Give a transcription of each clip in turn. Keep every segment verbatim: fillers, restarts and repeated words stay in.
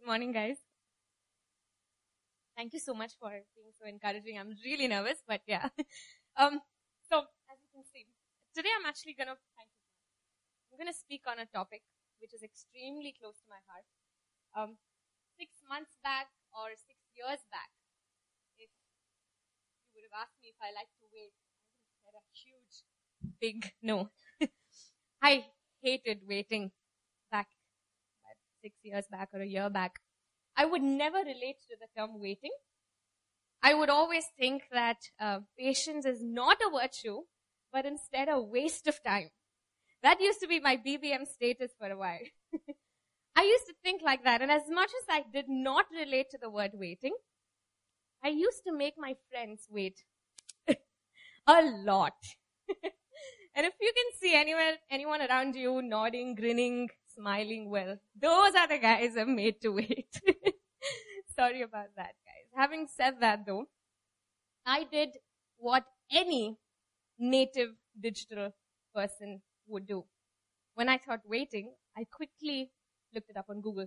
Good morning, guys. Thank you so much for being so encouraging. I'm really nervous, but yeah. um, so, as you can see, today I'm actually gonna, thank you. I'm gonna speak on a topic which is extremely close to my heart. Um, six months back or six years back, if you would have asked me if I like to wait, I would have said a huge, big no. I hated waiting back six years back or a year back. I would never relate to the term waiting. I would always think that uh, patience is not a virtue, but instead a waste of time. That used to be my B B M status for a while. I used to think like that, and as much as I did not relate to the word waiting, I used to make my friends wait a lot. And if you can see anyone, anyone around you nodding, grinning, smiling, well, those are the guys I'm made to wait. Sorry about that, guys. Having said that, though, I did what any native digital person would do. When I thought waiting, I quickly looked it up on Google.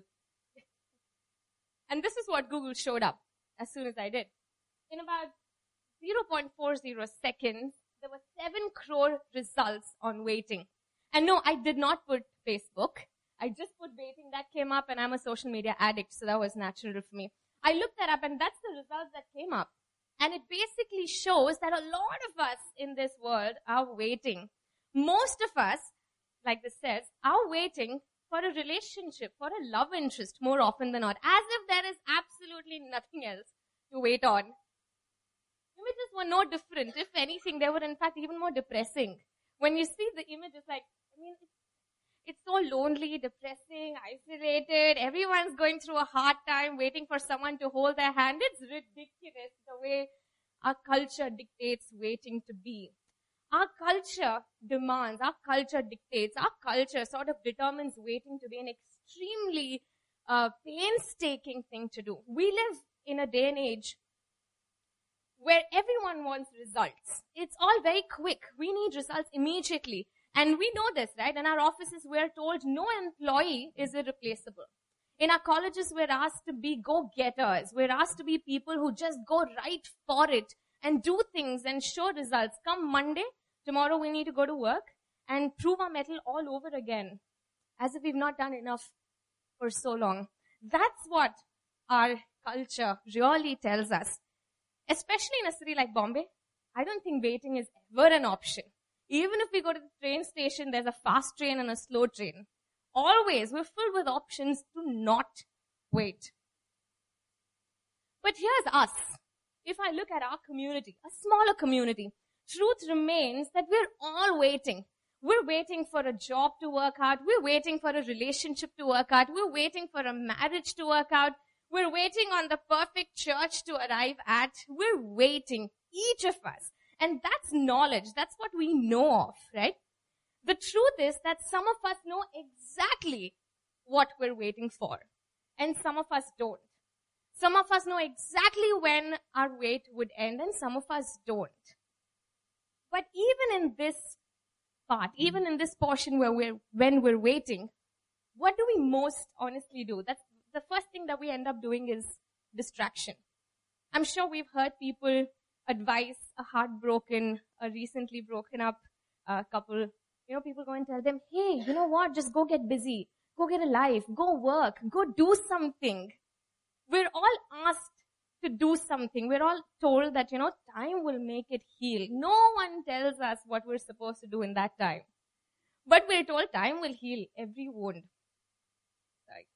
And this is what Google showed up as soon as I did. In about zero point four zero seconds, there were seven crore results on waiting. And no, I did not put Facebook. I just put waiting. That came up, and I'm a social media addict, so that was natural for me. I looked that up, and that's the results that came up. And it basically shows that a lot of us in this world are waiting. Most of us, like this says, are waiting for a relationship, for a love interest more often than not, as if there is absolutely nothing else to wait on. Images were no different. If anything, they were in fact even more depressing. When you see the images, like, I mean, it's, it's so lonely, depressing, isolated. Everyone's going through a hard time waiting for someone to hold their hand. It's ridiculous the way our culture dictates waiting to be. Our culture demands, our culture dictates, our culture sort of determines waiting to be an extremely uh, painstaking thing to do. We live in a day and age where everyone wants results. It's all very quick. We need results immediately. And we know this, right? In our offices, we're told no employee is irreplaceable. In our colleges, we're asked to be go-getters. We're asked to be people who just go right for it and do things and show results. Come Monday, tomorrow we need to go to work and prove our mettle all over again, as if we've not done enough for so long. That's what our culture really tells us. Especially in a city like Bombay, I don't think waiting is ever an option. Even if we go to the train station, there's a fast train and a slow train. Always, we're filled with options to not wait. But here's us. If I look at our community, a smaller community, truth remains that we're all waiting. We're waiting for a job to work out. We're waiting for a relationship to work out. We're waiting for a marriage to work out. We're waiting on the perfect church to arrive at. We're waiting, each of us. And that's knowledge. That's what we know of, right? The truth is that some of us know exactly what we're waiting for. And some of us don't. Some of us know exactly when our wait would end, and some of us don't. But even in this part, even in this portion where we're, when we're waiting, what do we most honestly do? That's the first thing that we end up doing is distraction. I'm sure we've heard people advise a heartbroken, a recently broken up uh, couple. You know, people go and tell them, hey, you know what? Just go get busy. Go get a life. Go work. Go do something. We're all asked to do something. We're all told that, you know, time will make it heal. No one tells us what we're supposed to do in that time. But we're told time will heal every wound. Sorry.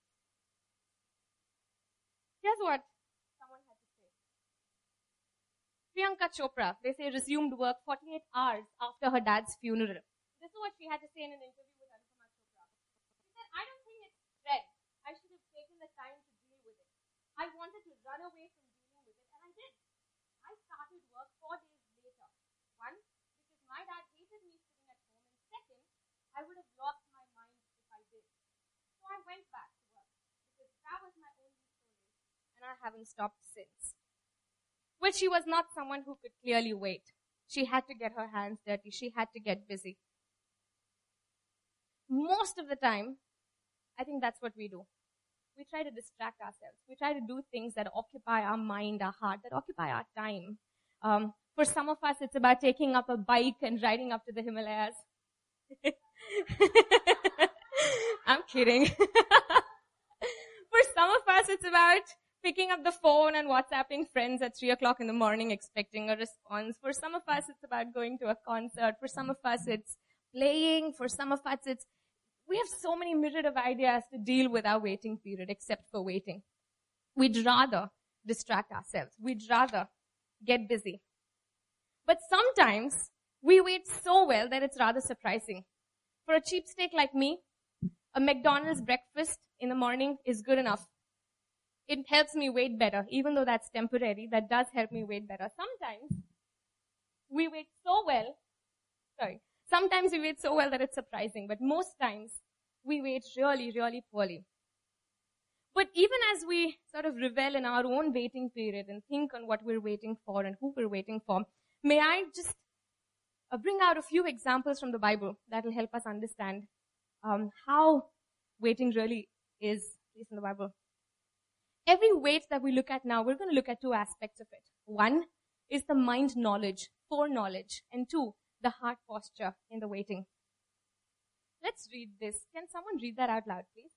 Here's what someone had to say. Priyanka Chopra, they say, resumed work forty-eight hours after her dad's funeral. This is what she had to say in an interview with Anupama Chopra. She said, I don't think it's dread. I should have taken the time to deal with it. I wanted to run away from dealing with it, and I did. I started work four days later. One, because my dad hated me sitting at home, and second, I would have lost my mind if I did. So I went back to work, because that was my only solace, and I haven't stopped since. Well, she was not someone who could clearly wait. She had to get her hands dirty. She had to get busy. Most of the time, I think that's what we do. we try to distract ourselves. We try to do things that occupy our mind, our heart, that occupy our time. Um, for some of us, it's about taking up a bike and riding up to the Himalayas. I'm kidding. For some of us, it's about picking up the phone and WhatsApping friends at three o'clock in the morning expecting a response. For some of us, it's about going to a concert. For some of us, it's playing. For some of us, it's, we have so many myriad of ideas to deal with our waiting period except for waiting. We'd rather distract ourselves. We'd rather get busy. But sometimes we wait so well that it's rather surprising. For a cheapskate like me, a McDonald's breakfast in the morning is good enough. It helps me wait better, even though that's temporary. That does help me wait better. Sometimes we wait so well, sorry, sometimes we wait so well that it's surprising, but most times we wait really, really poorly. But even as we sort of revel in our own waiting period and think on what we're waiting for and who we're waiting for, may I just uh, bring out a few examples from the Bible that will help us understand um, how waiting really is, at least in the Bible. Every wait that we look at now, we're going to look at two aspects of it. One is the mind knowledge, foreknowledge, and two, the heart posture in the waiting. Let's read this. Can someone read that out loud, please?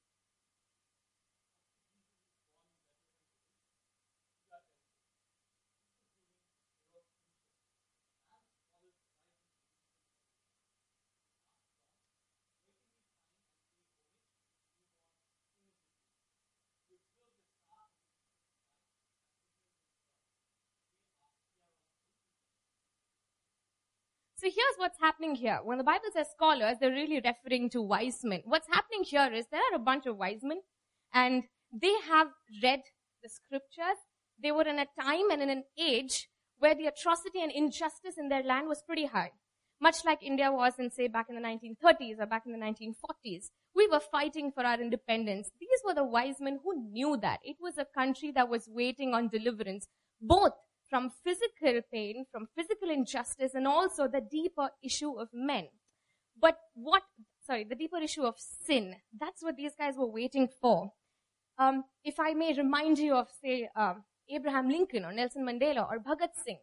So here's what's happening here. When the Bible says scholars, they're really referring to wise men. What's happening here is there are a bunch of wise men and they have read the scriptures. They were in a time and in an age where the atrocity and injustice in their land was pretty high. Much like India was in, say, back in the nineteen thirties or back in the nineteen forties. We were fighting for our independence. These were the wise men who knew that. It was a country that was waiting on deliverance, both from physical pain, from physical injustice, and also the deeper issue of men. But what, sorry, the deeper issue of sin. That's what these guys were waiting for. Um, if I may remind you of, say, um, Abraham Lincoln or Nelson Mandela or Bhagat Singh.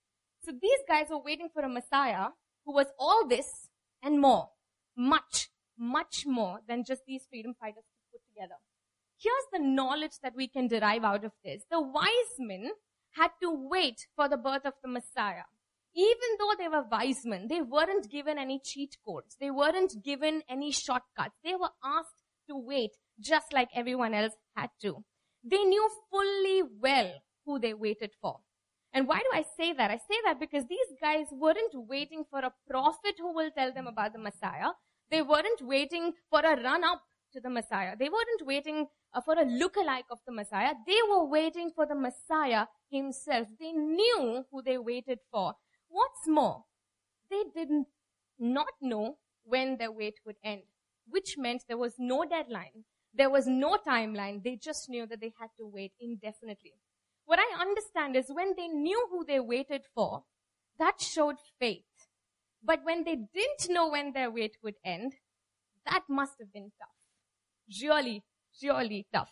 So these guys were waiting for a Messiah who was all this and more. Much, much more than just these freedom fighters put together. Here's the knowledge that we can derive out of this. The wise men had to wait for the birth of the Messiah. Even though they were wise men, they weren't given any cheat codes. They weren't given any shortcuts. They were asked to wait just like everyone else had to. They knew fully well who they waited for. And why do I say that? I say that because these guys weren't waiting for a prophet who will tell them about the Messiah. They weren't waiting for a run-up to the Messiah. They weren't waiting uh, for a lookalike of the Messiah. They were waiting for the Messiah himself. They knew who they waited for. What's more, they didn't not know when their wait would end, which meant there was no deadline. There was no timeline. They just knew that they had to wait indefinitely. What I understand is when they knew who they waited for, that showed faith. But when they didn't know when their wait would end, that must have been tough. Really, really tough.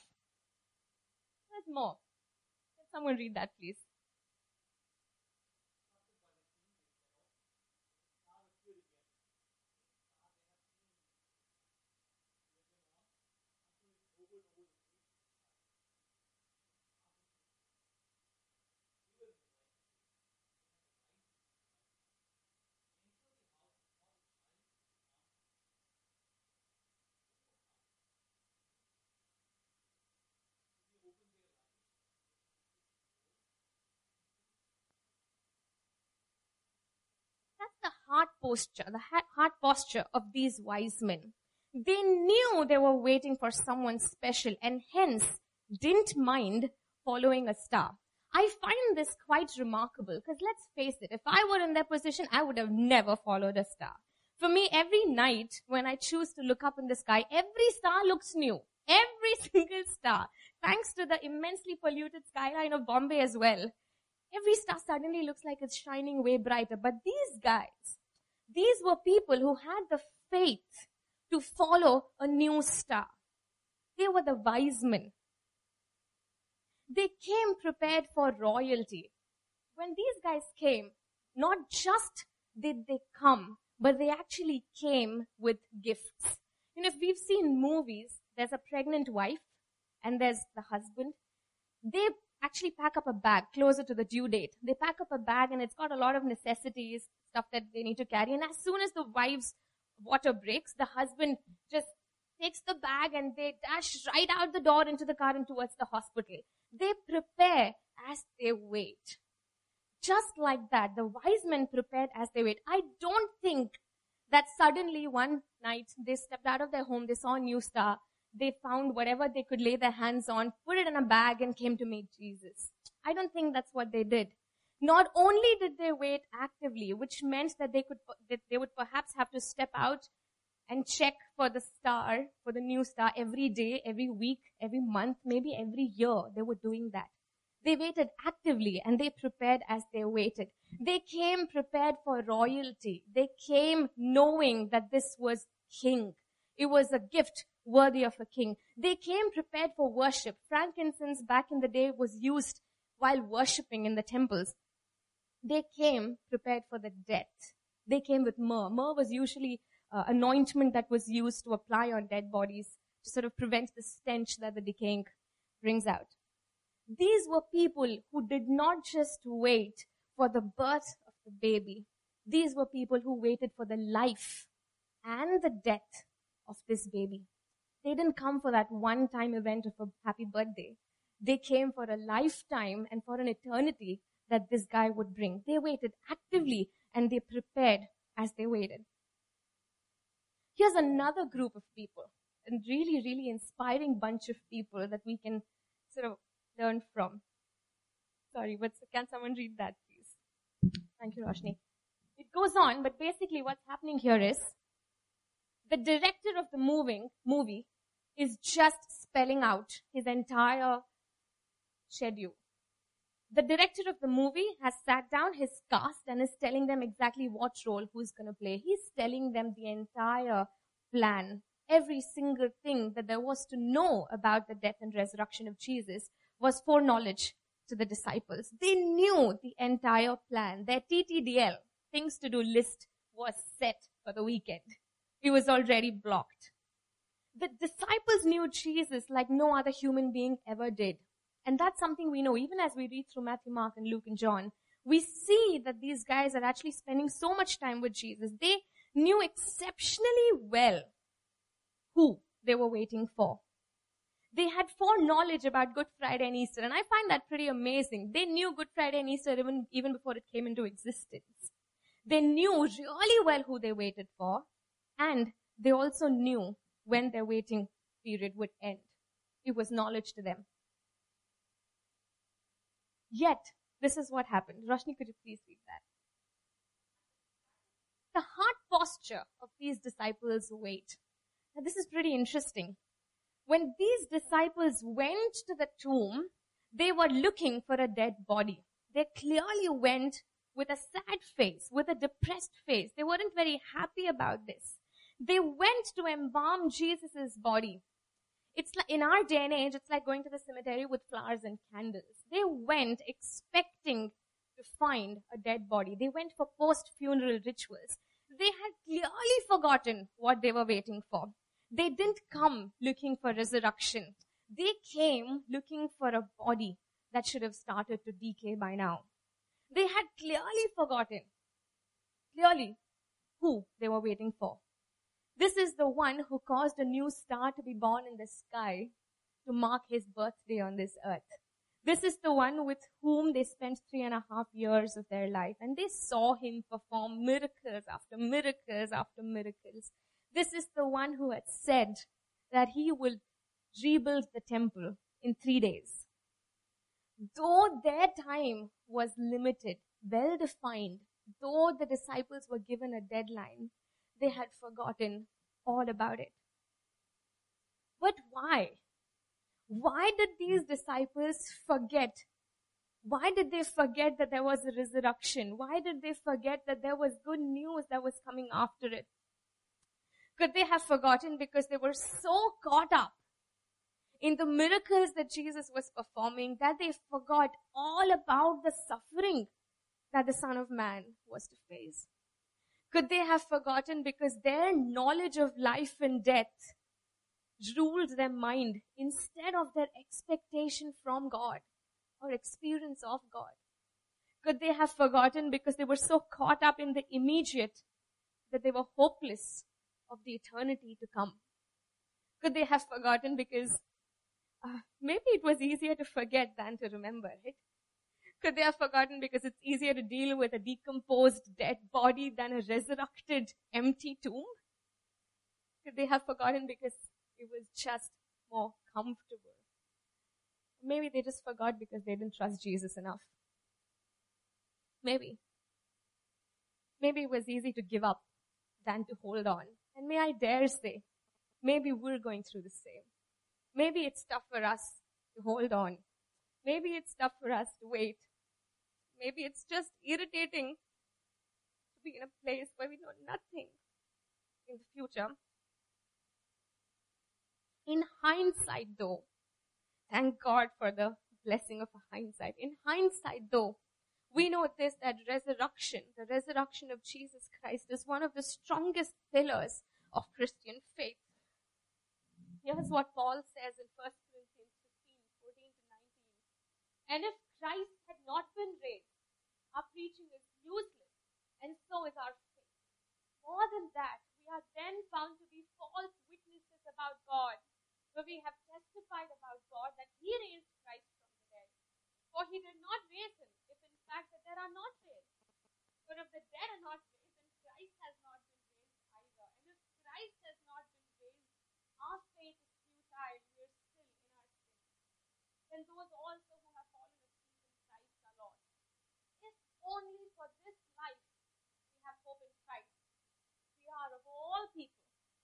There's more. Can someone read that, please? That's the heart posture, the heart posture of these wise men. They knew they were waiting for someone special and hence didn't mind following a star. I find this quite remarkable because let's face it, if I were in their position, I would have never followed a star. For me, every night when I choose to look up in the sky, every star looks new. Every single star. Thanks to the immensely polluted skyline of Bombay as well. Every star suddenly looks like it's shining way brighter. But these guys, these were people who had the faith to follow a new star. They were the wise men. They came prepared for royalty. When these guys came, not just did they come, but they actually came with gifts. You know, if we've seen movies, there's a pregnant wife and there's the husband. They actually pack up a bag closer to the due date. They pack up a bag and it's got a lot of necessities, stuff that they need to carry. And as soon as the wife's water breaks, the husband just takes the bag and they dash right out the door into the car and towards the hospital. They prepare as they wait. Just like that, the wise men prepared as they wait. I don't think that suddenly one night they stepped out of their home, they saw a new star, they found whatever they could lay their hands on, put it in a bag and came to meet Jesus. I don't think that's what they did. Not only did they wait actively, which meant that they could, that they would perhaps have to step out and check for the star, for the new star every day, every week, every month, maybe every year. They were doing that. They waited actively and they prepared as they waited. They came prepared for royalty. They came knowing that this was king. It was a gift worthy of a king. They came prepared for worship. Frankincense back in the day was used while worshiping in the temples. They came prepared for the death. They came with myrrh. Myrrh was usually uh, anointment that was used to apply on dead bodies to sort of prevent the stench that the decaying brings out. These were people who did not just wait for the birth of the baby. These were people who waited for the life and the death of this baby. They didn't come for that one-time event of a happy birthday. They came for a lifetime and for an eternity that this guy would bring. They waited actively and they prepared as they waited. Here's another group of people, a really, really inspiring bunch of people that we can sort of learn from. Sorry, but can someone read that, please? Thank you, Roshni. It goes on, but basically what's happening here is the director of the moving, movie is just spelling out his entire schedule. The director of the movie has sat down his cast and is telling them exactly what role who's going to play. He's telling them the entire plan, every single thing that there was to know about the death and resurrection of Jesus was foreknowledge to the disciples. They knew the entire plan. Their T T D L, things to do list, was set for the weekend. It was already blocked. The disciples knew Jesus like no other human being ever did. And that's something we know. Even as we read through Matthew, Mark, and Luke, and John, we see that these guys are actually spending so much time with Jesus. They knew exceptionally well who they were waiting for. They had foreknowledge about Good Friday and Easter, and I find that pretty amazing. They knew Good Friday and Easter even, even before it came into existence. They knew really well who they waited for, and they also knew when their waiting period would end. It was knowledge to them. Yet, this is what happened. Roshni, could you please read that? The heart posture of these disciples wait. Now, this is pretty interesting. When these disciples went to the tomb, they were looking for a dead body. They clearly went with a sad face, with a depressed face. They weren't very happy about this. They went to embalm Jesus' body. It's like, in our day and age, it's like going to the cemetery with flowers and candles. They went expecting to find a dead body. They went for post-funeral rituals. They had clearly forgotten what they were waiting for. They didn't come looking for resurrection. They came looking for a body that should have started to decay by now. They had clearly forgotten, clearly, who they were waiting for. This is the one who caused a new star to be born in the sky to mark his birthday on this earth. This is the one with whom they spent three and a half years of their life, and they saw him perform miracles after miracles after miracles. This is the one who had said that he will rebuild the temple in three days. Though their time was limited, well defined, though the disciples were given a deadline, they had forgotten all about it. But why? Why did these disciples forget? Why did they forget that there was a resurrection? Why did they forget that there was good news that was coming after it? Could they have forgotten because they were so caught up in the miracles that Jesus was performing, that they forgot all about the suffering that the Son of Man was to face? Could they have forgotten because their knowledge of life and death ruled their mind instead of their expectation from God or experience of God? Could they have forgotten because they were so caught up in the immediate that they were hopeless of the eternity to come? Could they have forgotten because uh, maybe it was easier to forget than to remember, right? Could they have forgotten because it's easier to deal with a decomposed dead body than a resurrected empty tomb? Could they have forgotten because it was just more comfortable? Maybe they just forgot because they didn't trust Jesus enough. Maybe. Maybe it was easy to give up than to hold on. And may I dare say, maybe we're going through the same. Maybe it's tough for us to hold on. Maybe it's tough for us to wait. Maybe it's just irritating to be in a place where we know nothing in the future. In hindsight though, thank God for the blessing of hindsight. In hindsight though, we know this, that resurrection, the resurrection of Jesus Christ is one of the strongest pillars of Christian faith. Here's what Paul says in First Corinthians fifteen, fourteen to nineteen. And if Christ had not been raised, our preaching is useless, and so is our faith. More than that, we are then found to be false witnesses about God, for we have testified about God that He raised Christ from the dead. For He did not raise Him, if in fact that there are not raised. For if the dead are not raised, then Christ has not been raised either. And if Christ has not been raised, our faith is futile, we are still in our sin. Then those also who have fallen asleep in Christ are lost. If only for this life we have hope in Christ, we are of all people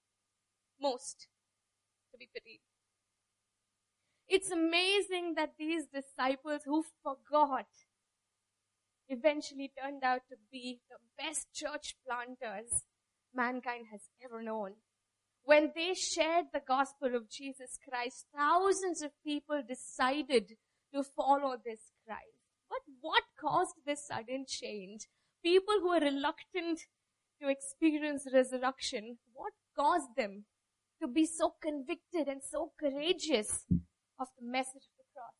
most to be pitied. It's amazing that these disciples who forgot eventually turned out to be the best church planters mankind has ever known. When they shared the gospel of Jesus Christ, thousands of people decided to follow this Christ. But what caused this sudden change? People who are reluctant to experience resurrection, what caused them to be so convicted and so courageous of the message of the cross?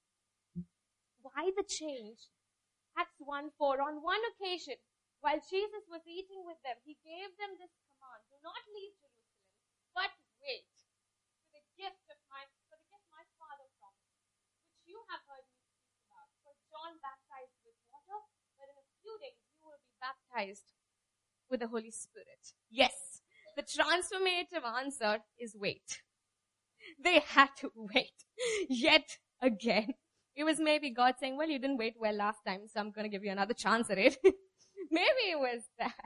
Why the change? Acts one four, on one occasion, while Jesus was eating with them, He gave them this command: do not leave Jerusalem, but wait for the gift of my, for the gift my Father promised, which you have heard me speak about. For John baptized with water, but in a few days you will be baptized with the Holy Spirit. Yes, the transformative answer is wait. They had to wait yet again. It was maybe God saying, well, you didn't wait well last time, so I'm going to give you another chance at it. Maybe it was that.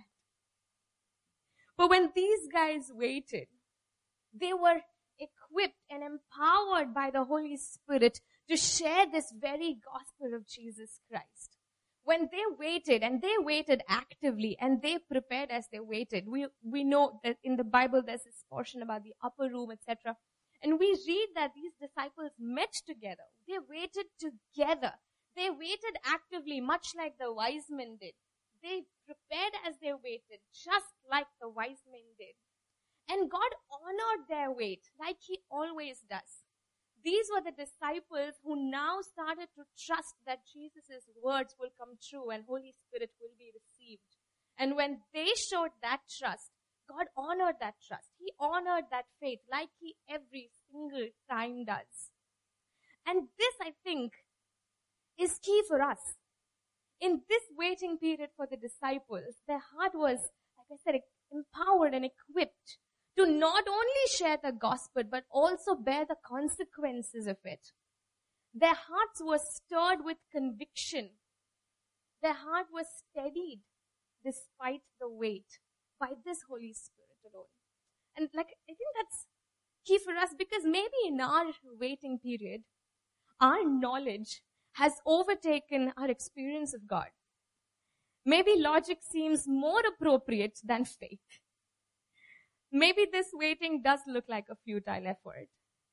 But when these guys waited, they were equipped and empowered by the Holy Spirit to share this very gospel of Jesus Christ. When they waited, and they waited actively, and they prepared as they waited, we, we know that in the Bible there's this portion about the upper room, et cetera. And we read that these disciples met together. They waited together. They waited actively, much like the wise men did. They prepared as they waited, just like the wise men did. And God honored their wait, like He always does. These were the disciples who now started to trust that Jesus' words will come true and Holy Spirit will be received. And when they showed that trust, God honored that trust. He honored that faith like He every single time does. And this, I think, is key for us. In this waiting period for the disciples, their heart was, like I said, empowered and equipped to not only share the gospel, but also bear the consequences of it. Their hearts were stirred with conviction. Their heart was steadied despite the wait by this Holy Spirit alone. And like, I think that's key for us, because maybe in our waiting period, our knowledge has overtaken our experience of God. Maybe logic seems more appropriate than faith. Maybe this waiting does look like a futile effort.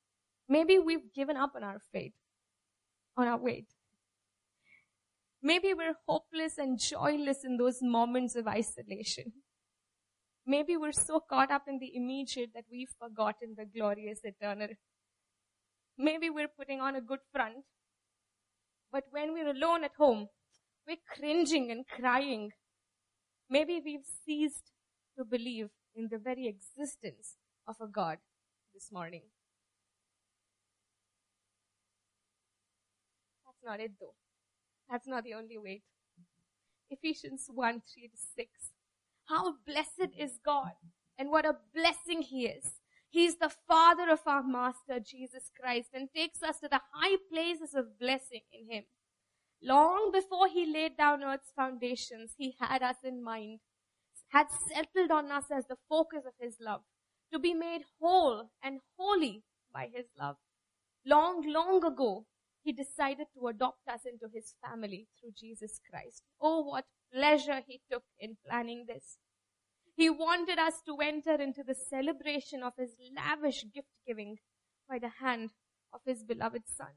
Maybe we've given up on our faith, on our wait. Maybe we're hopeless and joyless in those moments of isolation. Maybe we're so caught up in the immediate that we've forgotten the glorious eternal. Maybe we're putting on a good front, but when we're alone at home, we're cringing and crying. Maybe we've ceased to believe in the very existence of a God this morning. That's not it though. That's not the only way. Ephesians one, three to six. How blessed is God, and what a blessing He is. He is the Father of our Master, Jesus Christ, and takes us to the high places of blessing in Him. Long before He laid down earth's foundations, He had us in mind, had settled on us as the focus of His love, to be made whole and holy by His love. Long, long ago, He decided to adopt us into His family through Jesus Christ. Oh, what pleasure He took in planning this. He wanted us to enter into the celebration of His lavish gift giving by the hand of His beloved Son.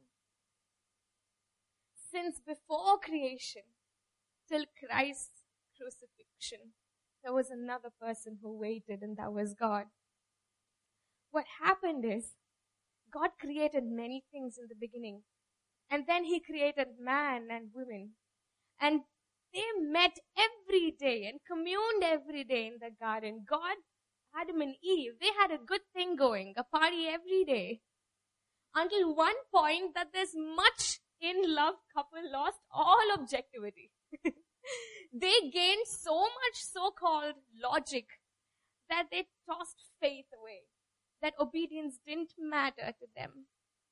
Since before creation till Christ's crucifixion, there was another person who waited, and that was God. What happened is, God created many things in the beginning, and then He created man and women, and they met every day and communed every day in the garden. God, Adam and Eve, they had a good thing going, a party every day. Until one point that this much in love couple lost all objectivity. They gained so much so-called logic that they tossed faith away, that obedience didn't matter to them.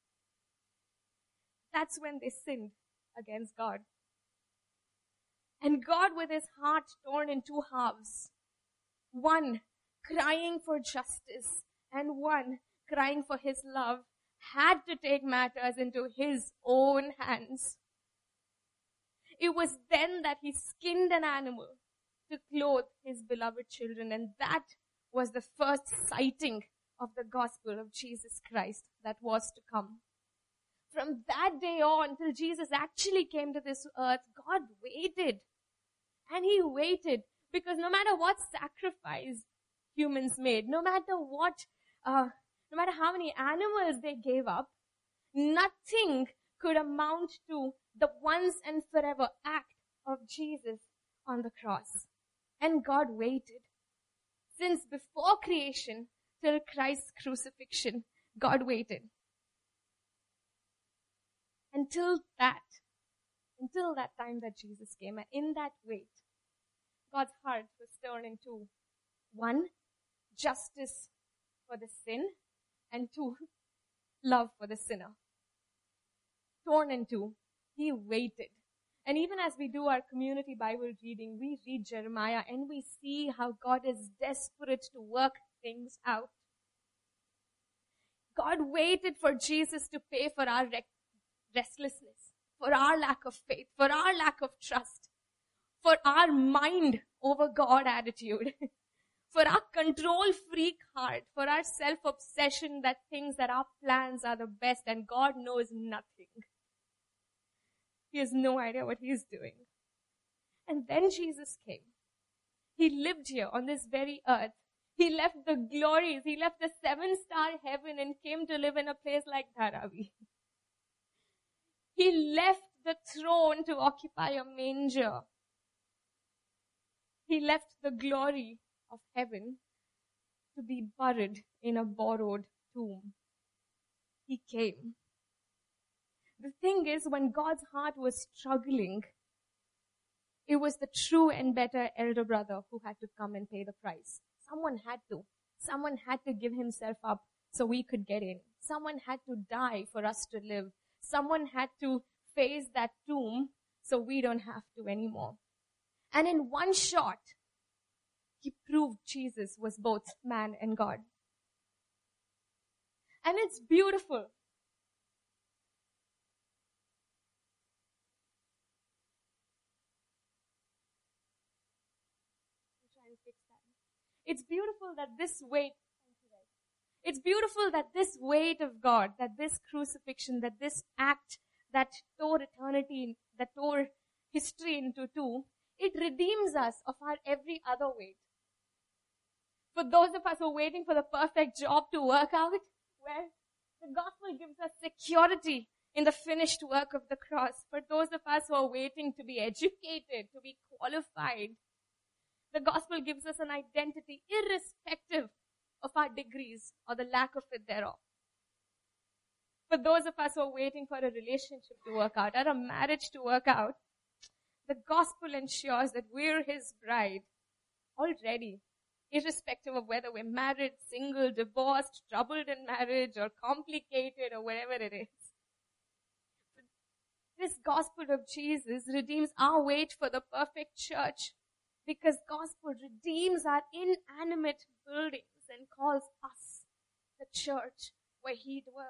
That's when they sinned against God. And God, with His heart torn in two halves, one crying for justice and one crying for His love, had to take matters into His own hands. It was then that He skinned an animal to clothe His beloved children, and that was the first sighting of the gospel of Jesus Christ that was to come. From that day on till Jesus actually came to this earth, God waited. And He waited because no matter what sacrifice humans made, no matter what, uh, no matter how many animals they gave up, nothing could amount to the once and forever act of Jesus on the cross. And God waited. Since before creation till Christ's crucifixion, God waited. Until that, until that time that Jesus came. And in that wait, God's heart was turned into one, justice for the sin, and two, love for the sinner. Torn in two, He waited. And even as we do our community Bible reading, we read Jeremiah and we see how God is desperate to work things out. God waited for Jesus to pay for our restlessness, for our lack of faith, for our lack of trust, for our mind over God attitude, for our control freak heart, for our self-obsession that thinks that our plans are the best and God knows nothing. He has no idea what He's doing. And then Jesus came. He lived here on this very earth. He left the glories. He left the seven-star heaven and came to live in a place like Dharavi. He left the throne to occupy a manger. He left the glory of heaven to be buried in a borrowed tomb. He came. The thing is, when God's heart was struggling, it was the true and better elder brother who had to come and pay the price. Someone had to. Someone had to give himself up so we could get in. Someone had to die for us to live. Someone had to face that tomb so we don't have to anymore. And in one shot, He proved Jesus was both man and God. And it's beautiful. It's beautiful that this wait, It's beautiful that this weight of God, that this crucifixion, that this act that tore eternity, that tore history into two, it redeems us of our every other weight. For those of us who are waiting for the perfect job to work out, well, the gospel gives us security in the finished work of the cross. For those of us who are waiting to be educated, to be qualified, the gospel gives us an identity irrespective of our degrees or the lack of it thereof. For those of us who are waiting for a relationship to work out or a marriage to work out, the gospel ensures that we're his bride already, irrespective of whether we're married, single, divorced, troubled in marriage, or complicated, or whatever it is. This gospel of Jesus redeems our wait for the perfect church, because gospel redeems our inanimate buildings and calls us the church where he dwells.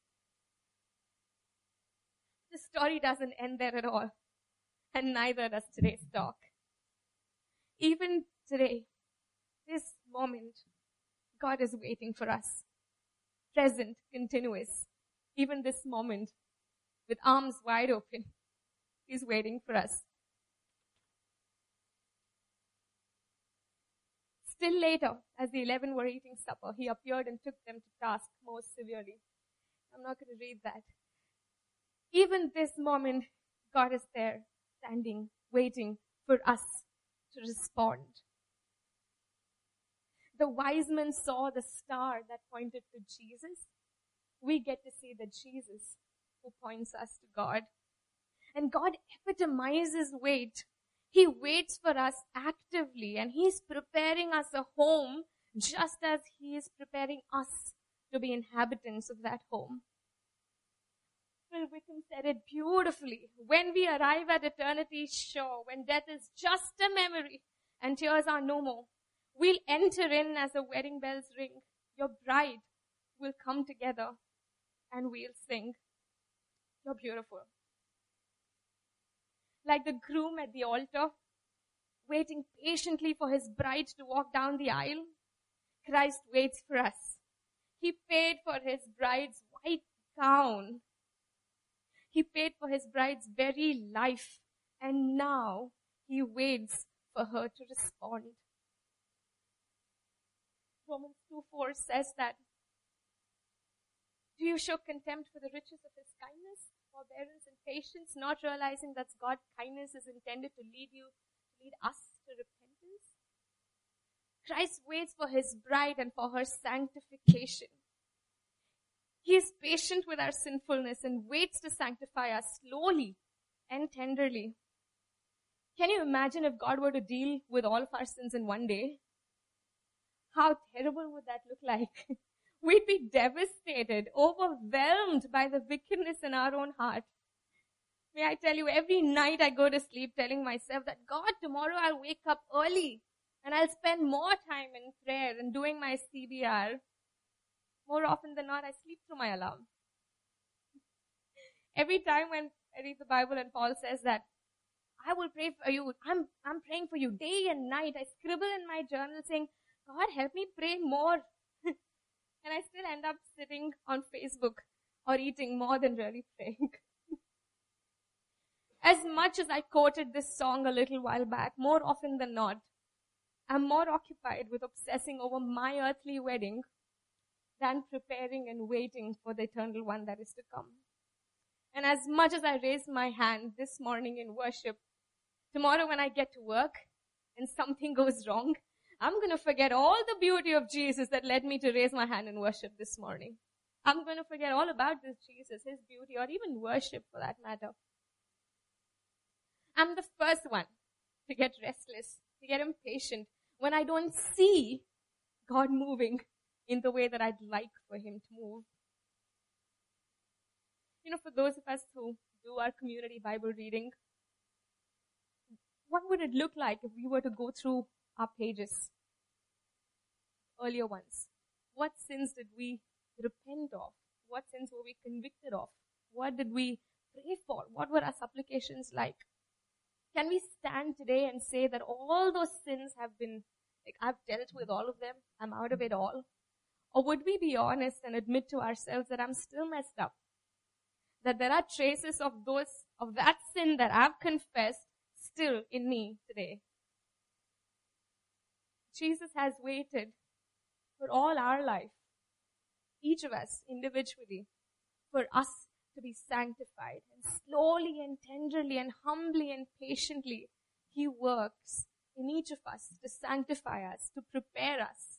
The story doesn't end there at all, and neither does today's talk. Even today, this moment, God is waiting for us. Present, continuous. Even this moment, with arms wide open, he's waiting for us. Still later, as the eleven were eating supper, he appeared and took them to task most severely. I'm not going to read that. Even this moment, God is there, standing, waiting for us to respond. The wise men saw the star that pointed to Jesus. We get to see the Jesus who points us to God. And God epitomizes wait. He waits for us actively, and he's preparing us a home just as he is preparing us to be inhabitants of that home. Phil Wickham said it beautifully. When we arrive at eternity's shore, when death is just a memory and tears are no more, we'll enter in as the wedding bells ring. Your bride will come together and we'll sing. You're beautiful. Like the groom at the altar, waiting patiently for his bride to walk down the aisle, Christ waits for us. He paid for his bride's white gown. He paid for his bride's very life, and now he waits for her to respond. Romans two four says that, do you show contempt for the riches of his kindness, forbearance, and patience, not realizing that God's kindness is intended to lead you, to lead us to repentance? Christ waits for his bride and for her sanctification. He is patient with our sinfulness and waits to sanctify us slowly and tenderly. Can you imagine if God were to deal with all of our sins in one day? How terrible would that look like? We'd be devastated, overwhelmed by the wickedness in our own heart. May I tell you, every night I go to sleep telling myself that, God, tomorrow I'll wake up early and I'll spend more time in prayer and doing my C B R. More often than not, I sleep through my alarm. Every time when I read the Bible and Paul says that, I will pray for you, I'm, I'm praying for you day and night. I scribble in my journal saying, God, help me pray more. And I still end up sitting on Facebook or eating more than really praying. As much as I quoted this song a little while back, more often than not, I'm more occupied with obsessing over my earthly wedding than preparing and waiting for the eternal one that is to come. And as much as I raised my hand this morning in worship, tomorrow when I get to work and something goes wrong, I'm going to forget all the beauty of Jesus that led me to raise my hand in worship this morning. I'm going to forget all about this Jesus, his beauty, or even worship for that matter. I'm the first one to get restless, to get impatient when I don't see God moving in the way that I'd like for him to move. You know, for those of us who do our community Bible reading, what would it look like if we were to go through our pages, earlier ones? What sins did we repent of? What sins were we convicted of? What did we pray for? What were our supplications like? Can we stand today and say that all those sins have been, like, I've dealt with all of them, I'm out of it all? Or would we be honest and admit to ourselves that I'm still messed up? That there are traces of those, of that sin that I've confessed still in me today. Jesus has waited for all our life, each of us individually, for us to be sanctified. And slowly and tenderly and humbly and patiently, He works in each of us to sanctify us, to prepare us.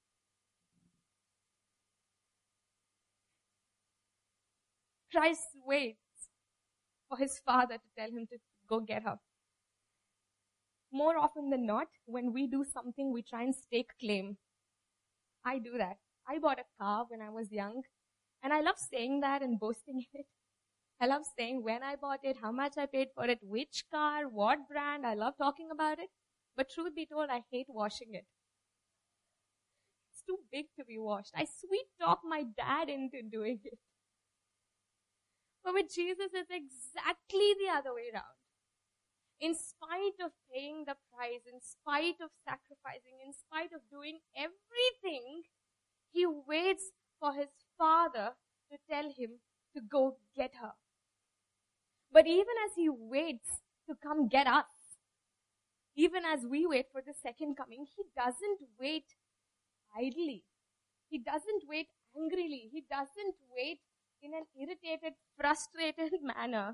Christ waits for His Father to tell Him to go get her. More often than not, when we do something, we try and stake claim. I do that. I bought a car when I was young, and I love saying that and boasting in it. I love saying when I bought it, how much I paid for it, which car, what brand. I love talking about it. But truth be told, I hate washing it. It's too big to be washed. I sweet talk my dad into doing it. But with Jesus, it's exactly the other way around. In spite of paying the price, in spite of sacrificing, in spite of doing everything, He waits for His Father to tell Him to go get her. But even as He waits to come get us, even as we wait for the second coming, He doesn't wait idly. He doesn't wait angrily. He doesn't wait in an irritated, frustrated manner.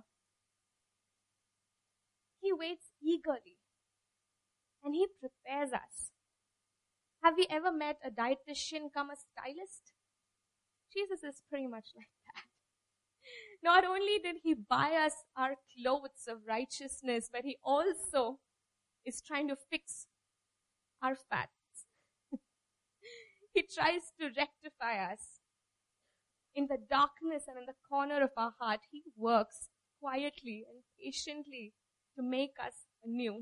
He waits eagerly. And He prepares us. Have we ever met a dietitian come a stylist? Jesus is pretty much like that. Not only did He buy us our clothes of righteousness, but He also is trying to fix our fats. He tries to rectify us. In the darkness and in the corner of our heart, He works quietly and patiently to make us anew.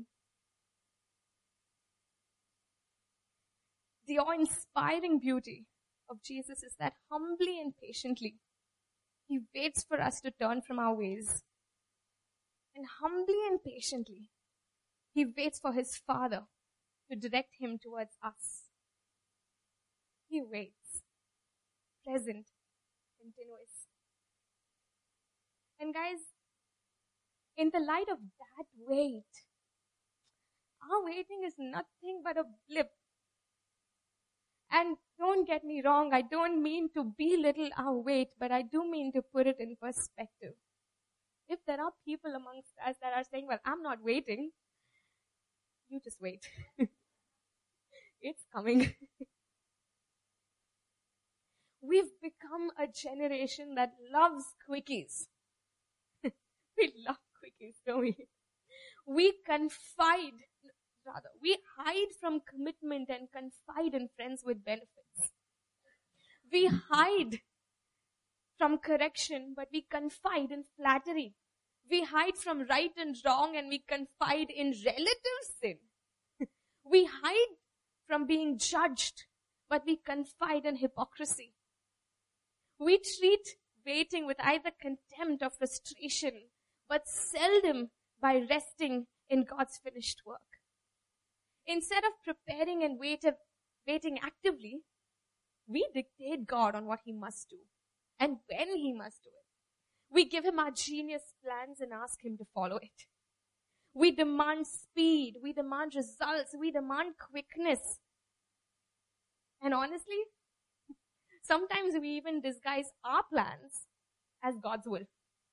The awe-inspiring beauty of Jesus is that humbly and patiently, He waits for us to turn from our ways. And humbly and patiently, He waits for His Father to direct Him towards us. He waits, present, continuous. And guys, in the light of that wait, our waiting is nothing but a blip. And don't get me wrong, I don't mean to belittle our wait, but I do mean to put it in perspective. If there are people amongst us that are saying, well, I'm not waiting, you just wait. It's coming. We've become a generation that loves quickies. We love quickies, don't we? We confide, rather, we hide from commitment and confide in friends with benefits. We hide from correction, but we confide in flattery. We hide from right and wrong, and we confide in relative sin. We hide from being judged, but we confide in hypocrisy. We treat waiting with either contempt or frustration, but seldom by resting in God's finished work. Instead of preparing and wait, waiting actively, we dictate God on what He must do and when He must do it. We give Him our genius plans and ask Him to follow it. We demand speed. We demand results. We demand quickness. And honestly, sometimes we even disguise our plans as God's will,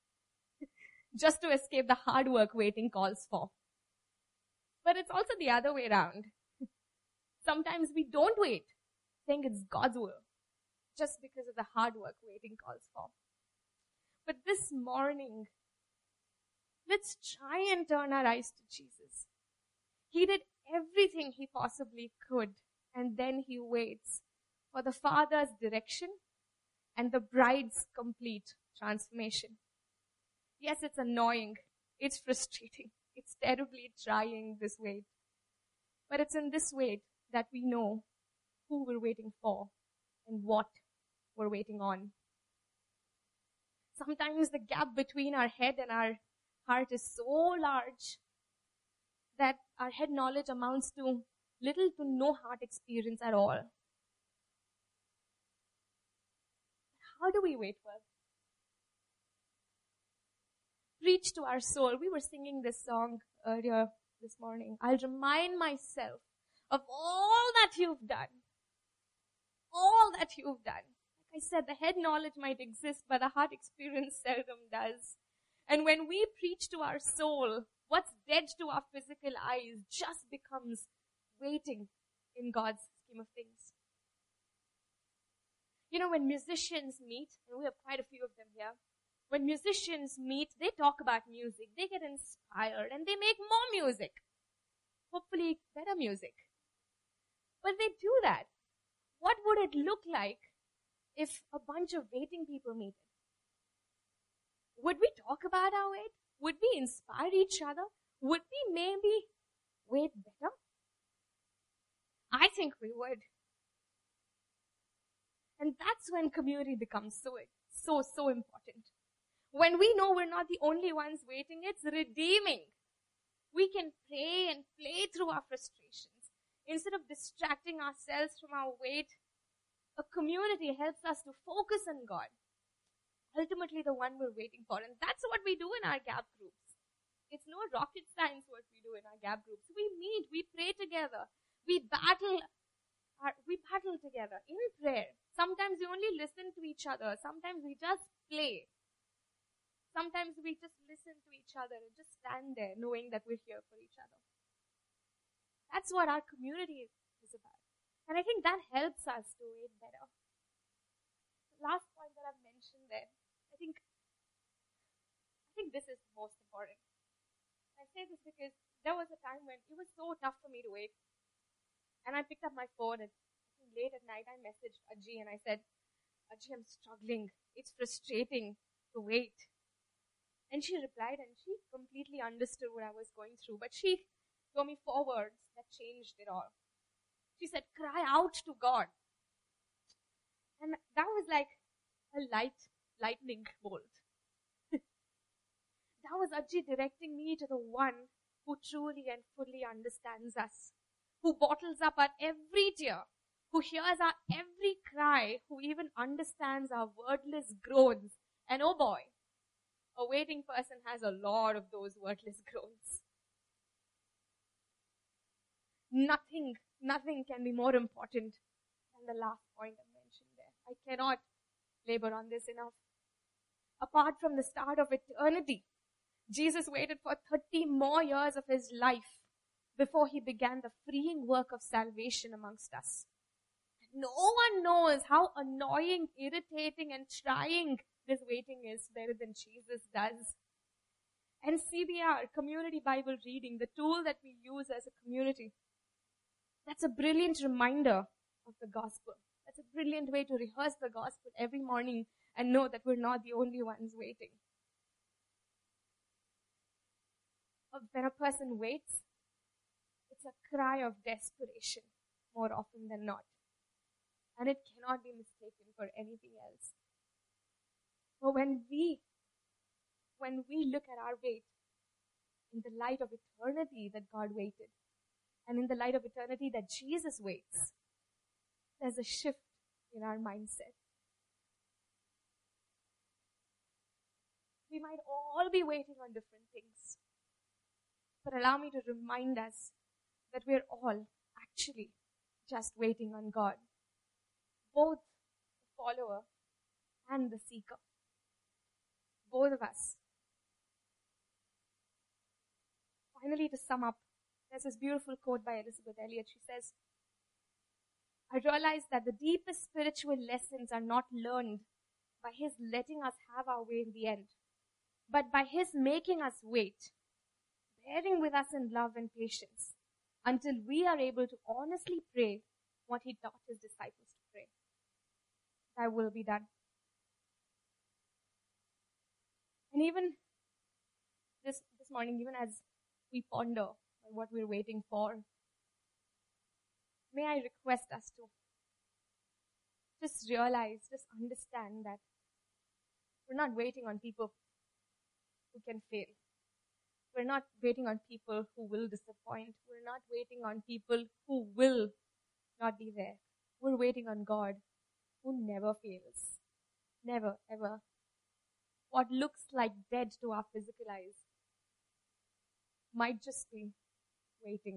just to escape the hard work waiting calls for. But it's also the other way around. Sometimes we don't wait, think it's God's will, just because of the hard work waiting calls for. But this morning, let's try and turn our eyes to Jesus. He did everything He possibly could, and then He waits for the Father's direction and the bride's complete transformation. Yes, it's annoying. It's frustrating. It's terribly trying, this wait. But it's in this wait that we know who we're waiting for and what we're waiting on. Sometimes the gap between our head and our heart is so large that our head knowledge amounts to little to no heart experience at all. How do we wait well? Preach to our soul. We were singing this song earlier this morning. I'll remind myself of all that you've done. All that you've done. Like I said, the head knowledge might exist, but the heart experience seldom does. And when we preach to our soul, what's dead to our physical eyes just becomes waiting in God's scheme of things. You know, when musicians meet, and we have quite a few of them here, when musicians meet, they talk about music, they get inspired, and they make more music. Hopefully better music. But they do that. What would it look like if a bunch of waiting people meet? Would we talk about our wait? Would we inspire each other? Would we maybe wait better? I think we would. And that's when community becomes so, so, so important. When we know we're not the only ones waiting, it's redeeming. We can pray and play through our frustrations. Instead of distracting ourselves from our wait, a community helps us to focus on God. Ultimately, the one we're waiting for. And that's what we do in our gap groups. It's no rocket science what we do in our gap groups. We meet, we pray together. We battle, our, we battle together in prayer. Sometimes we only listen to each other. Sometimes we just play. Sometimes we just listen to each other and just stand there knowing that we're here for each other. That's what our community is about. And I think that helps us to wait better. The last point that I've mentioned there, I think, I think this is the most important. I say this because there was a time when it was so tough for me to wait. And I picked up my phone and late at night I messaged Ajji and I said, Ajji, I'm struggling. It's frustrating to wait. And she replied and she completely understood what I was going through. But she told me four words that changed it all. She said, cry out to God. And that was like a light, lightning bolt. That was Ajji directing me to the one who truly and fully understands us, who bottles up our every tear, who hears our every cry, who even understands our wordless groans. And oh boy, a waiting person has a lot of those wordless groans. Nothing, nothing can be more important than the last point I mentioned there. I cannot labor on this enough. Apart from the start of eternity, Jesus waited for thirty more years of his life before he began the freeing work of salvation amongst us. No one knows how annoying, irritating, and trying this waiting is better than Jesus does. And C B R, Community Bible Reading, the tool that we use as a community, that's a brilliant reminder of the gospel. That's a brilliant way to rehearse the gospel every morning and know that we're not the only ones waiting. When a person waits, it's a cry of desperation more often than not. And it cannot be mistaken for anything else. But when we, when we look at our wait in the light of eternity that God waited, and in the light of eternity that Jesus waits, there's a shift in our mindset. We might all be waiting on different things. But allow me to remind us that we're all actually just waiting on God. Both the follower and the seeker. Both of us. Finally, to sum up, there's this beautiful quote by Elizabeth Elliot. She says, I realize that the deepest spiritual lessons are not learned by his letting us have our way in the end, but by his making us wait, bearing with us in love and patience, until we are able to honestly pray what he taught his disciples to pray. Thy will be done. And even this, this morning, even as we ponder on what we're waiting for, may I request us to just realize, just understand that we're not waiting on people who can fail. We're not waiting on people who will disappoint. We're not waiting on people who will not be there. We're waiting on God who never fails. Never, ever. What looks like dead to our physical eyes might just be waiting.